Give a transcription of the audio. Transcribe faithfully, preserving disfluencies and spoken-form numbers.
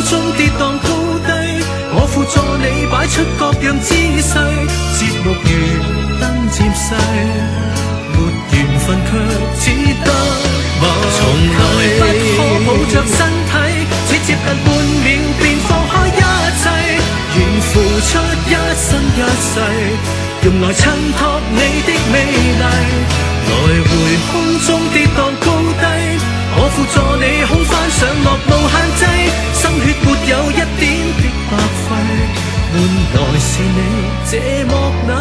中跌宕高低，我輔助你擺出各樣姿勢，節目如燈漸逝，沒緣分卻只得默契。從來不可抱着身體，只接近半秒便放開一切，願付出一生一世，用來襯托你的美麗。來回空中跌宕高低，我輔助你空翻上落無限制，心血沒有一點的白費，換來是你這麼那